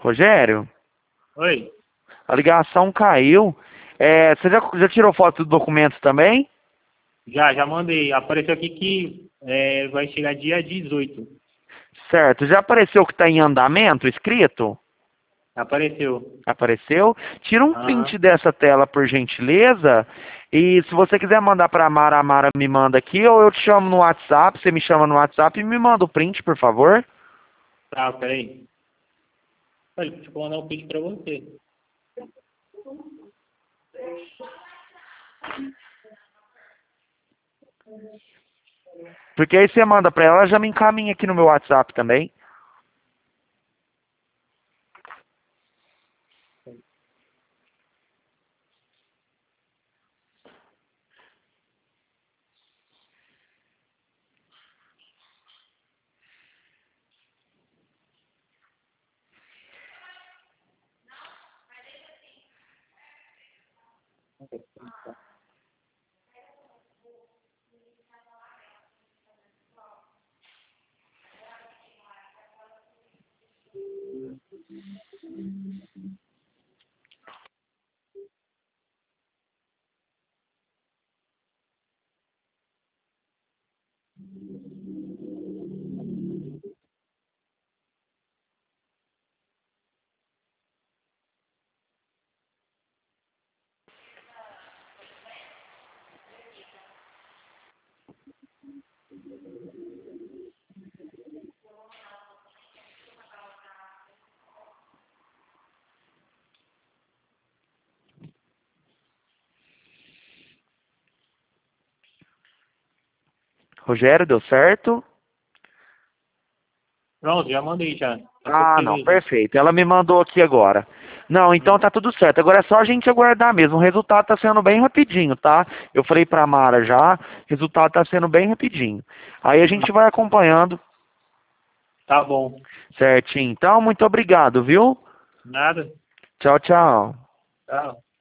Rogério, Oi? a ligação caiu. Você já tirou foto do documento também? Já mandei. Apareceu aqui que vai chegar dia 18. Certo. Já apareceu que está em andamento, escrito? Apareceu. Apareceu? Tira um Aham. print dessa tela, por gentileza. E se você quiser mandar para a Mara me manda aqui, ou eu te chamo no WhatsApp, você me chama no WhatsApp e me manda o print, por favor. Tá, peraí. Olha, deixa eu mandar um pix pra você. Porque aí você manda para ela, ela já me encaminha aqui no meu WhatsApp também. Rogério, deu certo? Pronto, já mandei já. Há pouco Ah, você não, veja. perfeito. Ela me mandou aqui agora. Não, então tá tudo certo. Agora é só a gente aguardar mesmo. O resultado tá sendo bem rapidinho, tá? Eu falei pra Mara já, o resultado tá sendo bem rapidinho. Aí a gente vai acompanhando Tá bom. certinho. Então, muito obrigado, viu? Nada. Tchau, tchau. Tchau.